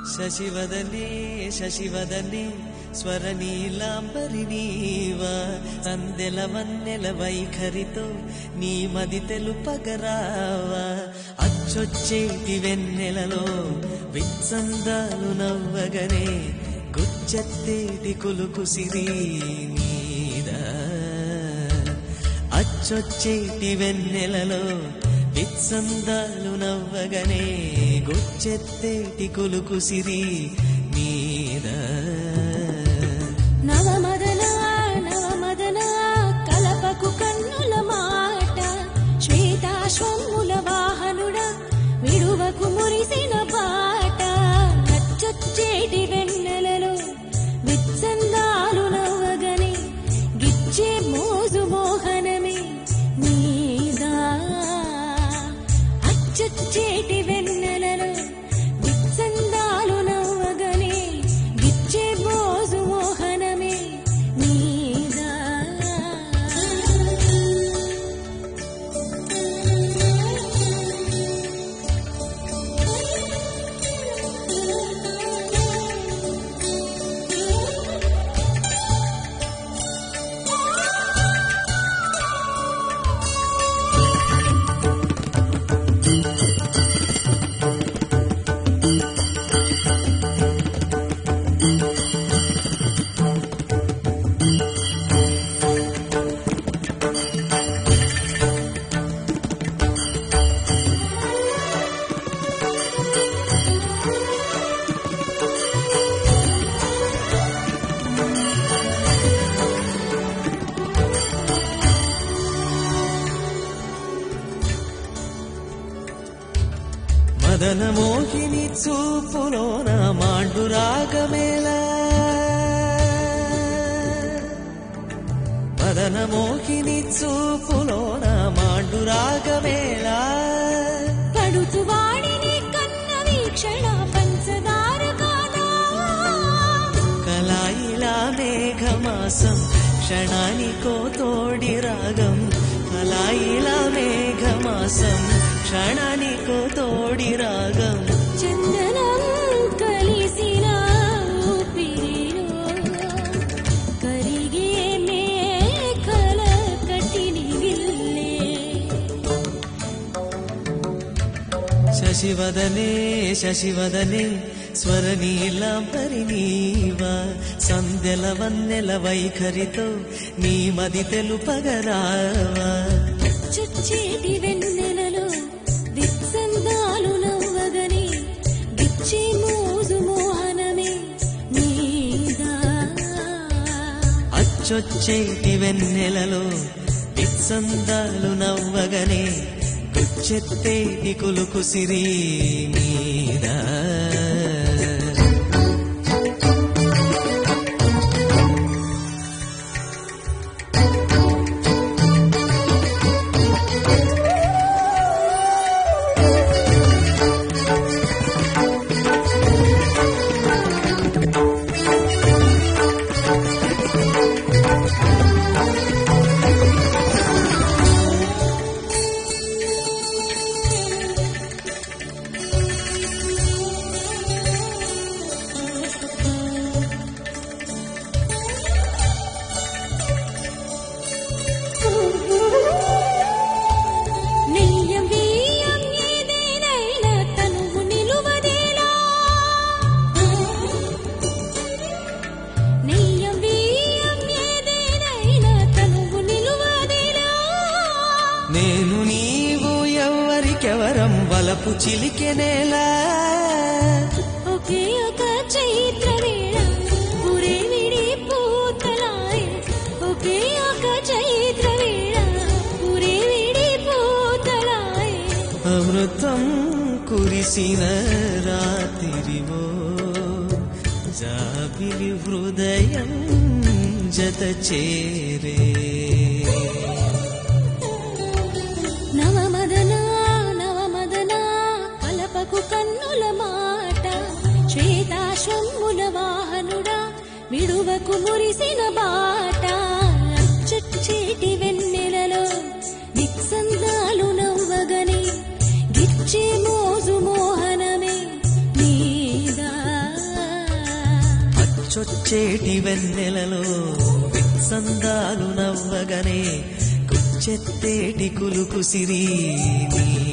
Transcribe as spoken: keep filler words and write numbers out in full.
శశివదనే శశివదనే స్వరనీలాంబరి నీవా అందెల వన్నెల వైఖరితో నీ మది తెలుపగరావా అచ్చొచ్చేటి వెన్నెలలో విత్సందాలు నవ్వగనే గుచ్చెత్తేటి కులుకు సిరి నీదా అచ్చొచ్చేటి వెన్నెలలో విత్సందాలు నవ్వగనే గుచ్చెత్తేటి కులుకు సిరి నీదా నవమదన నవమదన కలపకు కన్నుల మాట శ్వేతాశ్వముల వాహనుడా విడువకు మురిసిన బాట అచ్చొచ్చేటి వెన్నెలలో విత్సందాలు నవ్వగనే గిచ్చే మోజు మోహనమే నీదా అచ్చొచ్చేటి వెన్నెలలో విత్సందాలు నవ్వగనే గిచ్చే మోజు మోహనమే నీదా మదన మోహిని చూపులోన మాండు రాగమేలా మదన మోహిని చూపులోన మాండు రాగమేలా పడుచు వాడిని కన్న వీక్షణ పంచదార కాదా కలాయిలా మేఘమాసం క్షణానికో తోడి రాగం కలాయిలా మేఘమాసం క్షణానికో తోడి రాగం చందనం కలిసిన ఊపిరిలో కరిగే మేఘల కట్టిని విల్లే శశివదనే శశివదనే స్వరనీలాంబరి నీవా సందెల వన్నెల వైఖరితో నీ మది తెలుపగరావా చచ్చేటి వెన్నెలలో విత్సందాలు నవ్వగనే గిచ్చే మోజు మోహనమే నీదా అచ్చొచ్చేటి వెన్నెలలో విత్సందాలు నవ్వగనే గుచ్చెత్తేటి కులుకు సిరి నీదా నేను నీవు ఎవ్వరికెవరం వలపు చిలికెనేలా ఒకే ఒక చైత్ర వేళ పురే విడి పూతలాయ ఒకే ఒక చైత్ర వేళ పురే విడి పూతలాయ అమృతం కురిసిన రాత్రివో జాబిలి హృదయం జత చేరే నవమదన నవమదన కలపకు కన్నుల మాట శ్వేతాశ్వముల వాహనుడా విడువకు మురిసిన బాట అచ్చొచ్చేటి వెన్నెలలో విత్సందాలు నవ్వగనే గిచ్చే మోజు మోహనమే నీదా వచ్చొచ్చేటి వెన్నెలలో సందాలు నవ్వగనే కుచ్చెత్తేటి కులుకు సిరి నీ